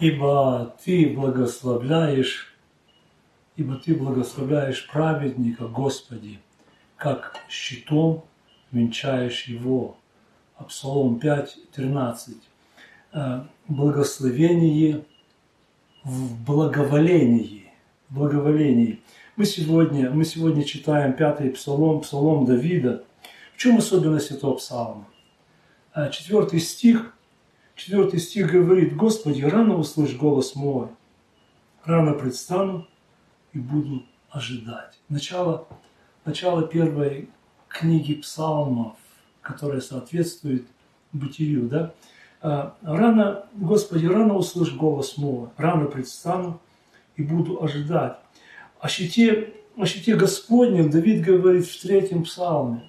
Ибо Ты благословляешь праведника, Господи, как щитом венчаешь его. Псалом 5:13. Благословение в благоволении. Мы сегодня читаем 5-й псалом, псалом Давида. В чем особенность этого псалма? 4 стих говорит: «Господи, рано услышь голос мой, рано предстану и буду ожидать». Начало первой книги псалмов, которая соответствует бытию, да? Господи, рано услышь голос мой, рано предстану и буду ожидать. О щите Господнем Давид говорит в 3-м псалме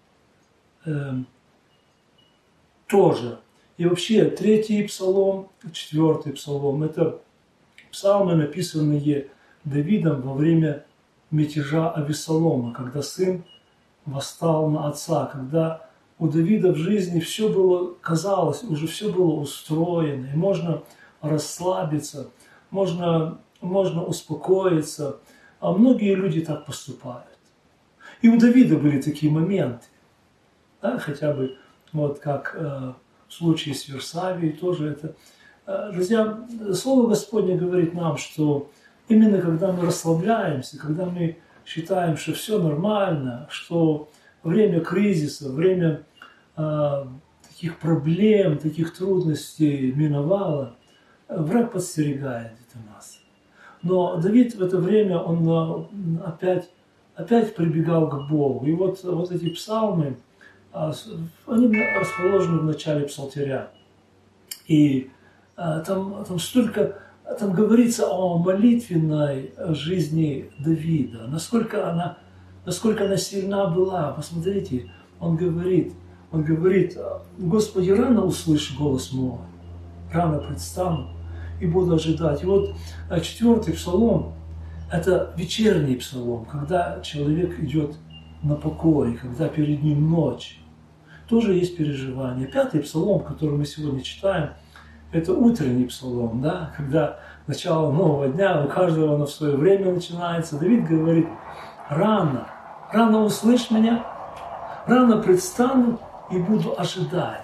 тоже. И вообще 3-й псалом, 4-й псалом – это псалмы, написанные Давидом во время мятежа Авессалома, когда сын восстал на отца, когда у Давида в жизни все было, казалось, уже все было устроено, и можно расслабиться, можно успокоиться, а многие люди так поступают. И у Давида были такие моменты, да, хотя бы вот как в случае с Версавией тоже это. Друзья, Слово Господне говорит нам, что именно когда мы расслабляемся, когда мы считаем, что все нормально, что время кризиса, время таких проблем, таких трудностей миновало, враг подстерегает это нас. Но Давид в это время, он опять прибегал к Богу. И вот эти псалмы, они расположены в начале псалтиря. И там говорится о молитвенной жизни Давида, насколько она сильна была. Посмотрите, он говорит: «Господи, рано услышь голос мой, рано предстану и буду ожидать». И вот 4-й псалом – это вечерний псалом, когда человек идет на покой, когда перед ним ночь. Тоже есть переживание. 5-й псалом, который мы сегодня читаем, это утренний псалом, да, когда начало нового дня, у каждого оно в свое время начинается. Давид говорит: рано услышь меня, рано предстану и буду ожидать.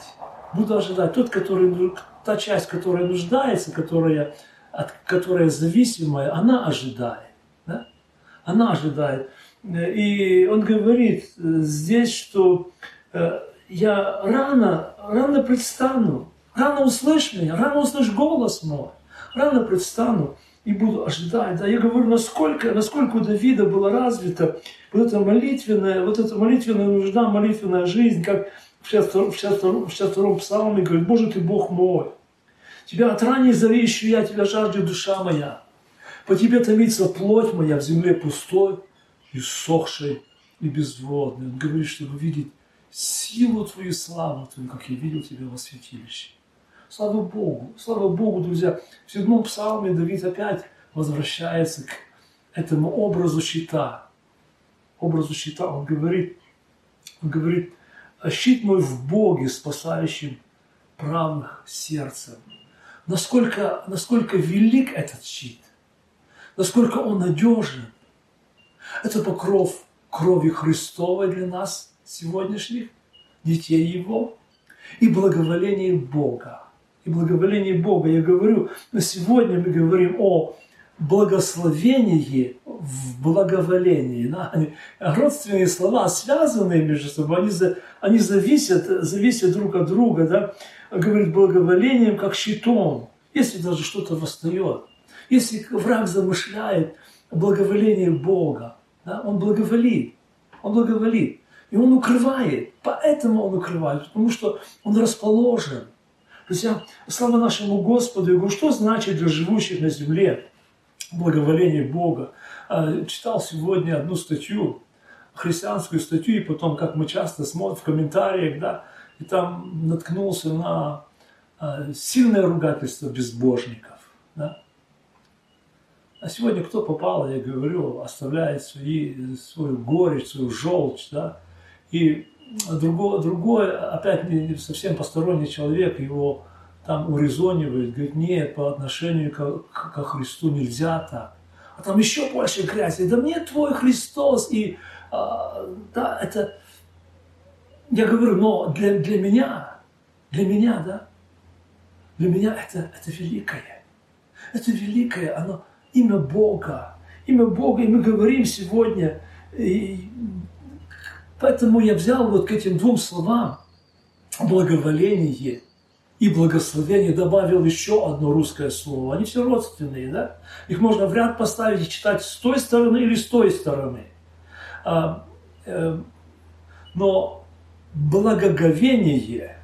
Та часть, которая нуждается, которая зависимая, она ожидает. Да? Она ожидает. И он говорит здесь, что я рано предстану, рано услышь меня, рано услышь голос мой, рано предстану и буду ожидать. Да, я говорю, насколько у Давида была развита вот эта молитвенная нужда, молитвенная жизнь, как в 62-м псалме говорит: «Боже, ты Бог мой, тебя от ранней зари ищу я, тебя жаждет душа моя, по тебе томится плоть моя в земле пустой, иссохшей и безводной». Он говорит, чтобы видеть силу Твою, славу Твою, как я видел Тебя во святилище. Слава Богу, друзья. В 7-м псалме Давид опять возвращается к этому образу щита. Он говорит: «Щит мой в Боге, спасающим правых сердцем». Насколько велик этот щит, насколько он надежен. Это покров крови Христовой для нас, сегодняшних детей Его, и благоволение Бога. Я говорю, но сегодня мы говорим о благословении в благоволении. Да? Родственные слова, связанные между собой, они зависят друг от друга. Да? Говорит, благоволением как щитом, если даже что-то восстает. Если враг замышляет благоволение Бога, да? Он благоволит. И он укрывает. Поэтому он укрывает, потому что он расположен. Друзья, слава нашему Господу. Я говорю, что значит для живущих на земле благоволение Бога? Читал сегодня одну статью, христианскую статью, и потом, как мы часто смотрим в комментариях, да, и там наткнулся на сильное ругательство безбожников. Да. А сегодня кто попал, я говорю, оставляет свою горечь, свою желчь, да, и другой, опять не совсем посторонний человек его там урезонивает, говорит, нет, по отношению ко Христу нельзя так. А там еще больше грязи. Да мне твой Христос. И да, это, я говорю, но для меня, да, для меня это великое. Это великое, оно имя Бога. Имя Бога, и мы говорим сегодня, и поэтому я взял вот к этим двум словам благоволение и благословение, добавил еще одно русское слово. Они все родственные, да? Их можно в ряд поставить и читать с той стороны или с той стороны. Но благоговение,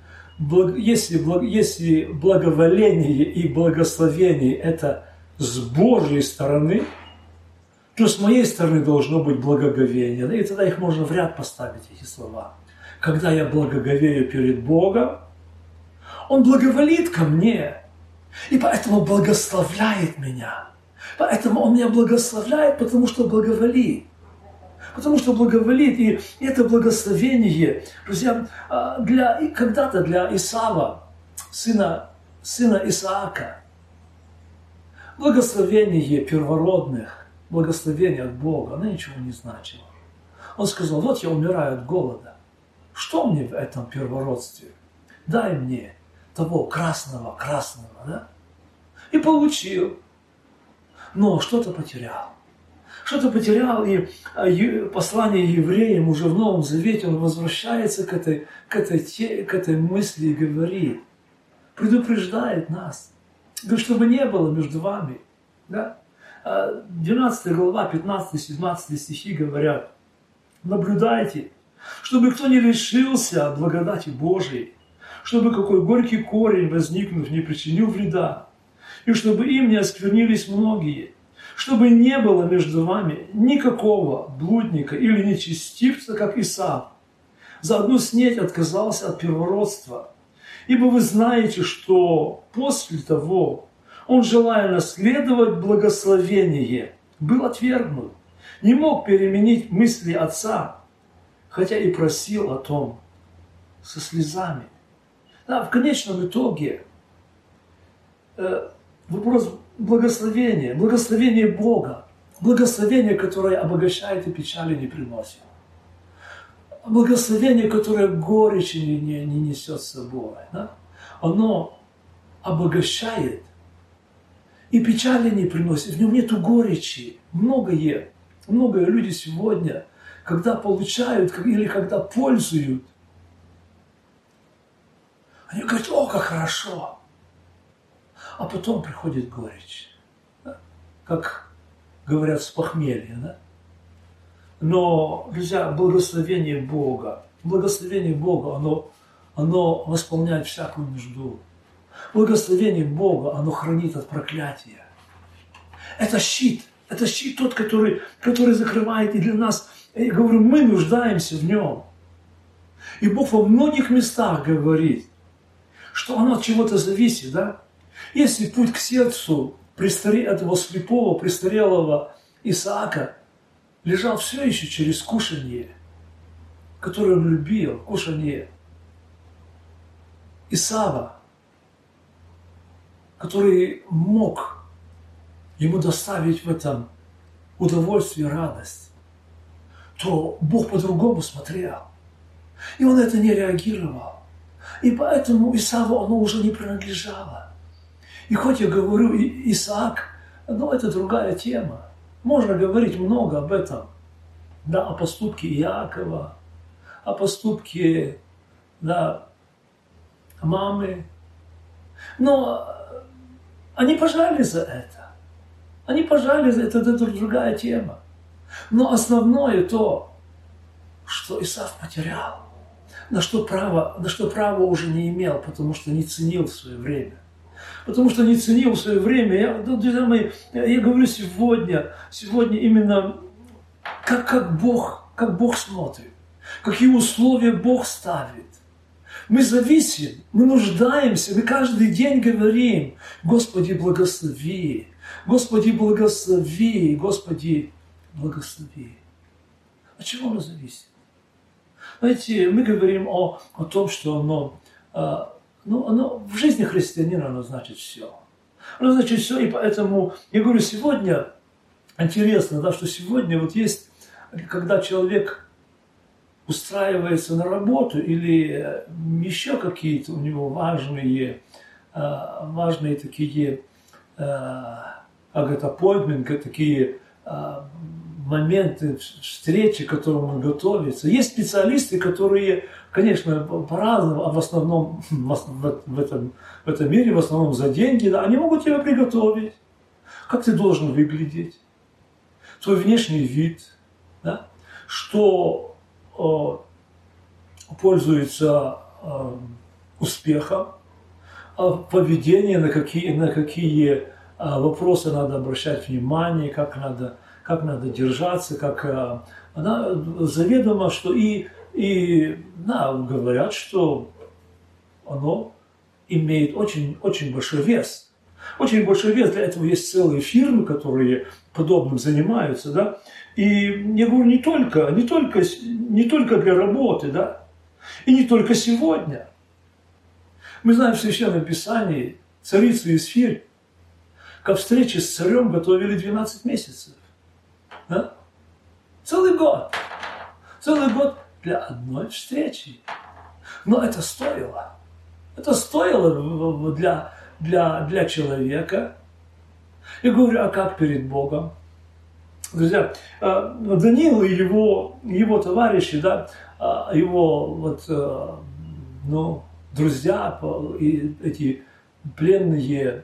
если благоволение и благословение это с Божьей стороны, то с моей стороны должно быть благоговение. И тогда их можно в ряд поставить, эти слова. Когда я благоговею перед Богом, Он благоволит ко мне, и поэтому благословляет меня. Поэтому Он меня благословляет, потому что благоволит. Потому что благоволит, и это благословение, друзья, когда-то для Исава, сына Исаака, благословение первородных, благословение от Бога, оно ничего не значило. Он сказал, вот я умираю от голода. Что мне в этом первородстве? Дай мне того красного, да? И получил. Но что-то потерял. Что-то потерял, и послание евреям уже в Новом Завете, он возвращается к этой мысли и говорит, предупреждает нас, говорит, чтобы не было между вами. Да? 12 глава, 15-17 стихи говорят, наблюдайте, чтобы кто не лишился от благодати Божией, чтобы какой горький корень, возникнув, не причинил вреда, и чтобы им не осквернились многие, чтобы не было между вами никакого блудника или нечестивца, как Исав, за одну снеть отказался от первородства. Ибо вы знаете, что после того он, желая наследовать благословение, был отвергнут, не мог переменить мысли отца, хотя и просил о том со слезами. Да, в конечном итоге вопрос благословения, благословение Бога, благословение, которое обогащает и печали не приносит. Благословение, которое горечи не несет с собой. Да? Оно обогащает и печали не приносит. В нем нету горечи. Многие люди сегодня, когда получают или когда пользуют, они говорят, о, как хорошо. А потом приходит горечь. Да? Как говорят, с похмелья. Да? Но, друзья, благословение Бога, оно восполняет всякую нужду. Благословение Бога, оно хранит от проклятия. Это щит тот, который закрывает и для нас. Я говорю, мы нуждаемся в нем. И Бог во многих местах говорит, что оно от чего-то зависит, да? Если путь к сердцу этого слепого, престарелого Исаака лежал все еще через кушанье, которое он любил, кушанье Исава, который мог ему доставить в этом удовольствие и радость, то Бог по-другому смотрел. И он это не реагировал. И поэтому Исаву оно уже не принадлежало. И хоть я говорю Исаак, но это другая тема. Можно говорить много об этом. Да, о поступке Иакова, о поступке, да, мамы. Но они пожали за это. Это другая тема. Но основное то, что Исав потерял, на что право уже не имел, потому что не ценил в свое время. Потому что не ценил в свое время. Друзья мои, я говорю сегодня именно как Бог смотрит, какие условия Бог ставит. Мы зависим, мы нуждаемся, мы каждый день говорим, Господи, благослови, Господи, благослови, Господи, благослови. От чего мы зависим? Знаете, мы говорим о том, что ну, оно в жизни христианина, оно значит все. Оно значит все, и поэтому, я говорю, сегодня, интересно, да, что сегодня вот есть, когда человек устраивается на работу или еще какие-то у него важные такие, как это, appointment, такие моменты встречи, к которым он готовится. Есть специалисты, которые, конечно, по-разному, а в основном в этом мире, в основном за деньги, да, они могут тебя приготовить. Как ты должен выглядеть? Твой внешний вид, да? Что пользуется успехом, поведение, на какие вопросы надо обращать внимание, как надо держаться, как она заведомо, что говорят, что оно имеет очень, очень большой вес. Очень большой вес. Для этого есть целые фирмы, которые подобным занимаются, да. И я говорю, не только для работы, да, и не только сегодня. Мы знаем в Священном Писании царицу Есфирь ко встрече с царем готовили 12 месяцев. Да? Целый год. Целый год для одной встречи. Но это стоило. Это стоило для человека. Я говорю, а как перед Богом? Друзья, Даниил и его товарищи, да, его друзья, и эти пленные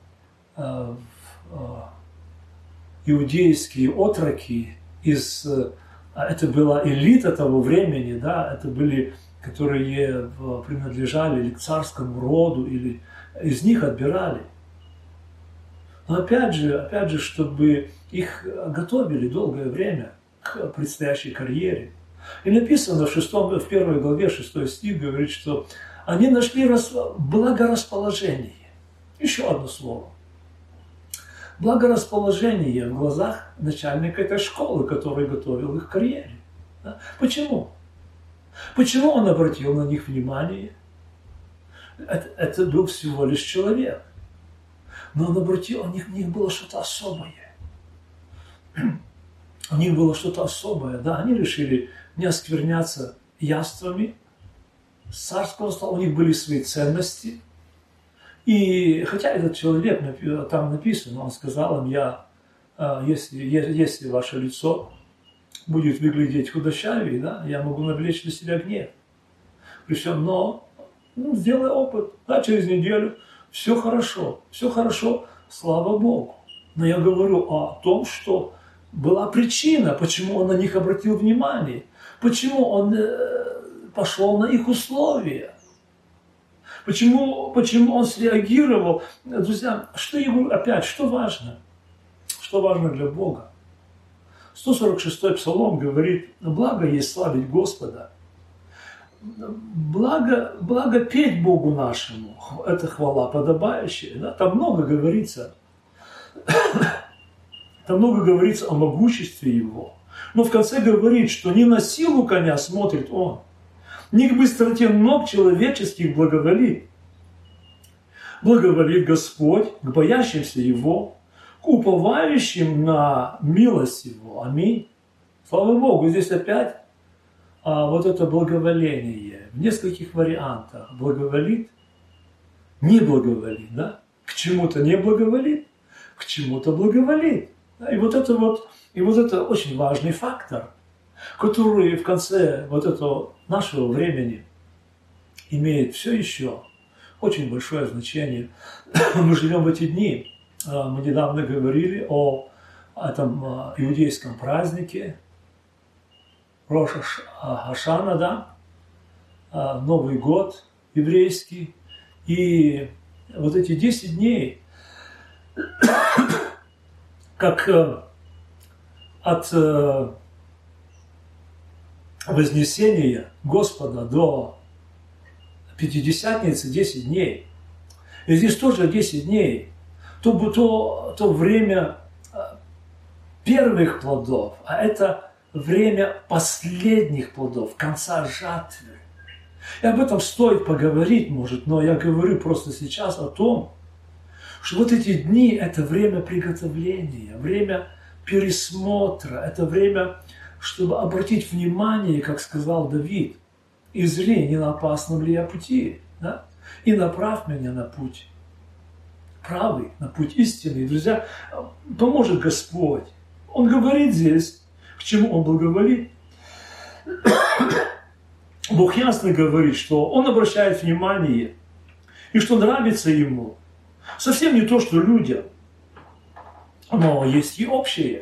иудейские отроки это была элита того времени, да, это были, которые принадлежали к царскому роду, или из них отбирали. Но опять же, чтобы их готовили долгое время к предстоящей карьере. И написано в 1 главе 6 стих, говорит, что они нашли благорасположение. Еще одно слово. Благорасположение в глазах начальника этой школы, который готовил их к карьере. Да? Почему? Почему он обратил на них внимание? Это был всего лишь человек. Но он обратил, у них было что-то особое. У них было что-то особое, да, они решили не оскверняться яствами с царского стола, у них были свои ценности. И хотя этот человек, там написано, он сказал им, если ваше лицо будет выглядеть худощавее, да, я могу навлечь на себя гнев. Причем, сделай опыт, да, через неделю, все хорошо, слава Богу. Но я говорю о том, что была причина, почему он на них обратил внимание, почему он пошел на их условия, почему он среагировал. Друзья, что я говорю, опять, что важно для Бога? 146-й псалом говорит, благо есть славить Господа, благо петь Богу нашему, это хвала подобающая, да? Там много говорится о могуществе Его. Но в конце говорит, что не на силу коня смотрит Он, не к быстроте ног человеческих благоволит. Благоволит Господь к боящимся Его, к уповающим на милость Его. Аминь. Слава Богу, здесь опять вот это благоволение в нескольких вариантах. Благоволит, не благоволит, да? К чему-то не благоволит, к чему-то благоволит. И вот это очень важный фактор, который в конце вот этого нашего времени имеет все еще очень большое значение. Мы живем в эти дни. Мы недавно говорили о этом иудейском празднике Рош Хашана, да, Новый год еврейский. И вот эти 10 дней, как от Вознесения Господа до Пятидесятницы 10 дней. И здесь тоже 10 дней. То время первых плодов, а это время последних плодов, конца жатвы. И об этом стоит поговорить, может, но я говорю просто сейчас о том, что вот эти дни – это время приготовления, время пересмотра, это время, чтобы обратить внимание, как сказал Давид, «И зри, не на опасном ли я пути, да? И направь меня на путь правый, на путь истинный». Друзья, поможет Господь. Он говорит здесь, к чему Он благоволит. Бог ясно говорит, что Он обращает внимание, и что нравится Ему. Совсем не то, что людям, но есть и общее.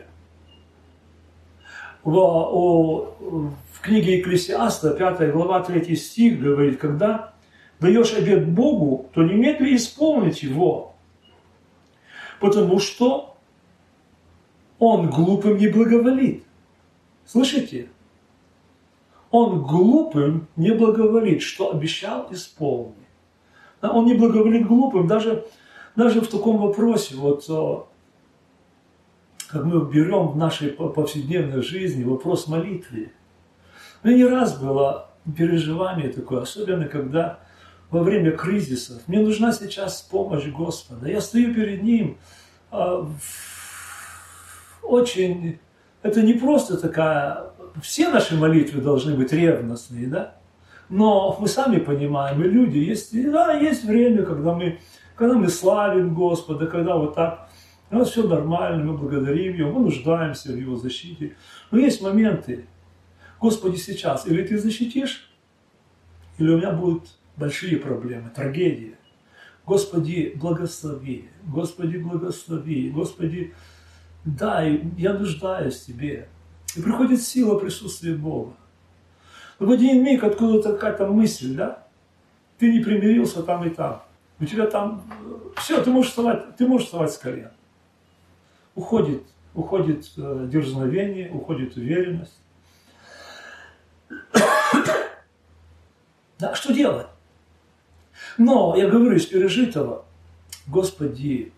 В книге Екклесиаста, 5 глава, 3 стих говорит, когда даешь обет Богу, то немедленно исполнить его, потому что Он глупым не благоволит. Слышите? Он глупым не благоволит, что обещал, исполнить. Он не благоволит глупым, даже в таком вопросе, вот как мы берем в нашей повседневной жизни вопрос молитвы. У меня не раз было переживание такое, особенно когда во время кризисов. Мне нужна сейчас помощь Господа. Я стою перед Ним. Очень, это не просто такая, все наши молитвы должны быть ревностные, да? Но мы сами понимаем, и люди, есть время, когда мы славим Господа, когда вот так, у нас все нормально, мы благодарим Его, мы нуждаемся в Его защите. Но есть моменты, Господи, сейчас, или Ты защитишь, или у меня будут большие проблемы, трагедии. Господи, благослови, Господи, благослови, Господи, дай, я нуждаюсь в Тебе. И приходит сила присутствия Бога. Но в один миг откуда-то какая-то мысль, да? Ты не примирился там и там. У тебя там все, ты можешь вставать с колен. Уходит дерзновение, уходит уверенность. Да, что делать? Но, я говорю, из пережитого, Господи,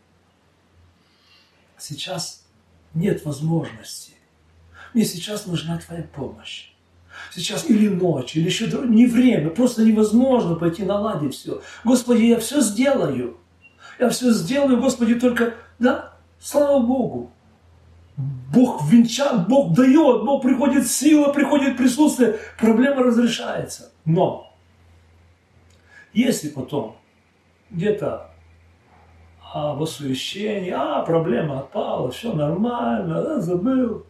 сейчас нет возможности. Мне сейчас нужна Твоя помощь. Сейчас или ночь, или еще не время, просто невозможно пойти наладить все. Господи, я все сделаю. Я все сделаю, Господи, только, да, слава Богу. Бог венчает, Бог дает, Бог приходит сила, приходит присутствие, проблема разрешается. Но, если потом где-то в освящении, проблема отпала, все нормально, да, забыл,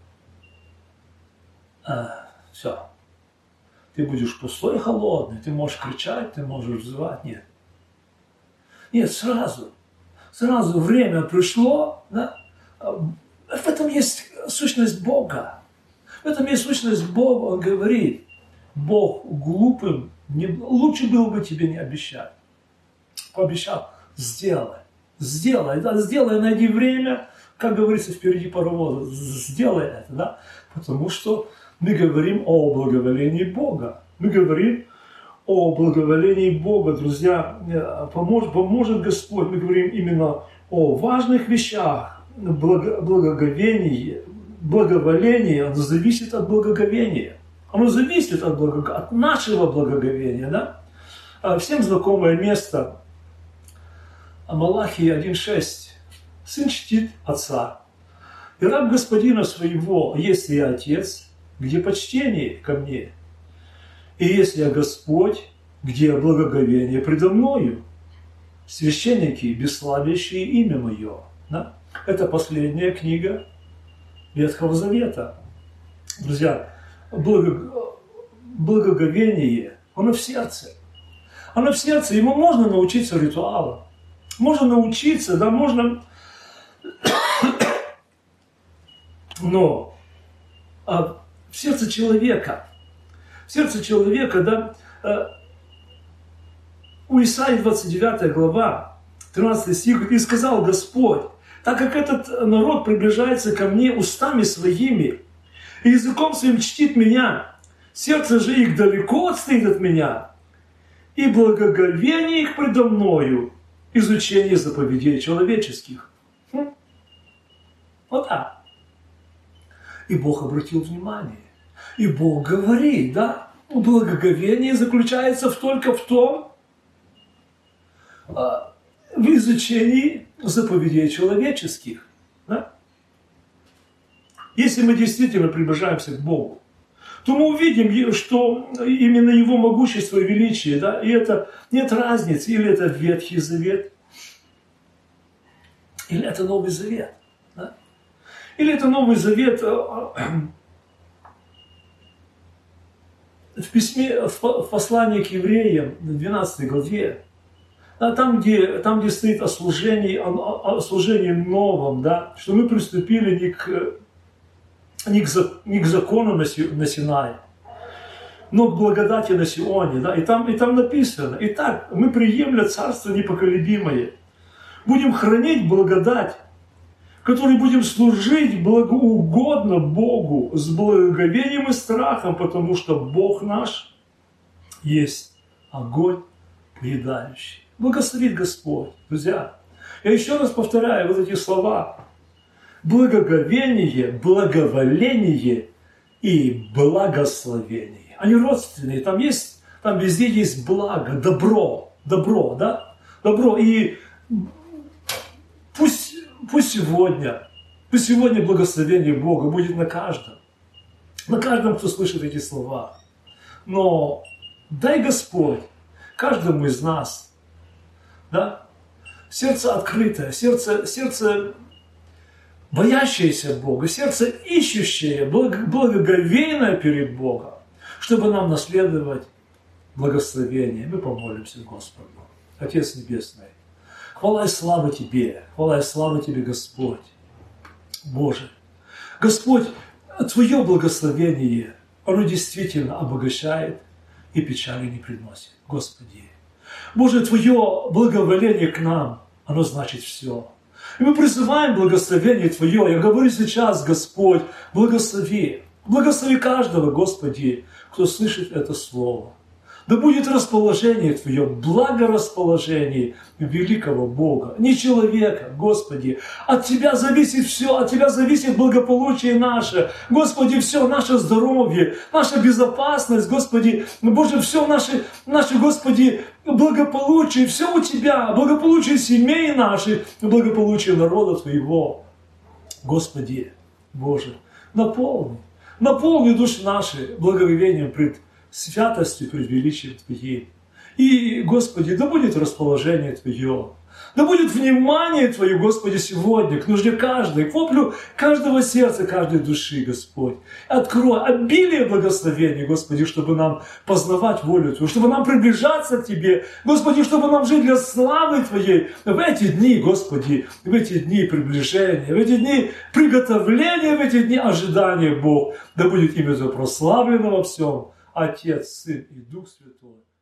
все. Ты будешь пустой и холодный, ты можешь кричать, ты можешь взывать. Нет. Нет, сразу время пришло, да? В этом есть сущность Бога. В этом есть сущность Бога. Он говорит, Бог глупым, лучше было бы тебе не обещать. Пообещал, сделай, да, сделай, найди время, как говорится, впереди паровоза, сделай это, да, потому что мы говорим о благоволении Бога. Мы говорим о благоволении Бога, друзья. Поможет Господь. Мы говорим именно о важных вещах. Благоговение, оно зависит от благоговения. Оно зависит от нашего благоговения. Да? Всем знакомое место Малахии 1:6. Сын чтит отца. И раб господина своего, если я отец, где почтение ко мне, и если я Господь, где благоговение предо мною, священники, бесславящие имя мое. Да? Это последняя книга Ветхого Завета. Друзья, благоговение, оно в сердце. Оно в сердце, ему можно научиться ритуалам. Можно научиться, да, можно... Но в сердце человека, да, у Исаии 29 глава, 13 стих, «И сказал Господь, так как этот народ приближается ко мне устами своими, и языком своим чтит меня, сердце же их далеко отстоит от меня, и благоговение их предо мною, изучение заповедей человеческих». Вот так. И Бог обратил внимание. И Бог говорит, да? благоговение заключается только в том, в изучении заповедей человеческих. Да? Если мы действительно приближаемся к Богу, то мы увидим, что именно Его могущество и величие, да, и это нет разницы, или это Ветхий Завет, или это Новый Завет. Да? Или это Новый Завет в письме, в послании к евреям, в 12 главе, да, там, где стоит о служении новом, да, что мы приступили не к закону на Синае, но к благодати на Сионе. Да, и там написано: «Итак, мы, приемля царство непоколебимое, будем хранить благодать, которой будем служить благоугодно Богу с благоговением и страхом, потому что Бог наш есть огонь поедающий». Благословит Господь, друзья. Я еще раз повторяю вот эти слова: благоговение, благоволение и благословение. Они родственные, там везде есть благо, добро, да? Добро. И пусть сегодня благословение Бога будет на каждом, кто слышит эти слова. Но дай Господь каждому из нас, да, сердце открытое, сердце боящееся Бога, сердце ищущее, благоговейное перед Богом, чтобы нам наследовать благословение. Мы помолимся Господу. Отец Небесный, хвала и слава Тебе, Господь. Боже, Господь, Твое благословение, оно действительно обогащает и печали не приносит. Господи, Боже, Твое благоволение к нам, оно значит все. И мы призываем благословение Твое. Я говорю сейчас, Господь, благослови каждого, Господи, кто слышит это слово. Да будет расположение Твое, благорасположение великого Бога, не человека, Господи. От Тебя зависит все, от Тебя зависит благополучие наше. Господи, все наше здоровье, наша безопасность, Господи. Боже, все наше, Господи, благополучие, все у Тебя, благополучие семей наших, благополучие народа Твоего. Господи, Боже, наполни души наши благоговением пред святостью, пред величием Твоим. И, Господи, да будет расположение Твое, да будет внимание Твое, Господи, сегодня к нужде каждой, к воплю каждого сердца, каждой души, Господь. Открой обилие благословений, Господи, чтобы нам познавать волю Твою, чтобы нам приближаться к Тебе, Господи, чтобы нам жить для славы Твоей в эти дни, Господи, в эти дни приближения, в эти дни приготовления, в эти дни ожидания, Бог. Да будет имя Твое прославлено во всем. Отец, Сын и Дух Святой.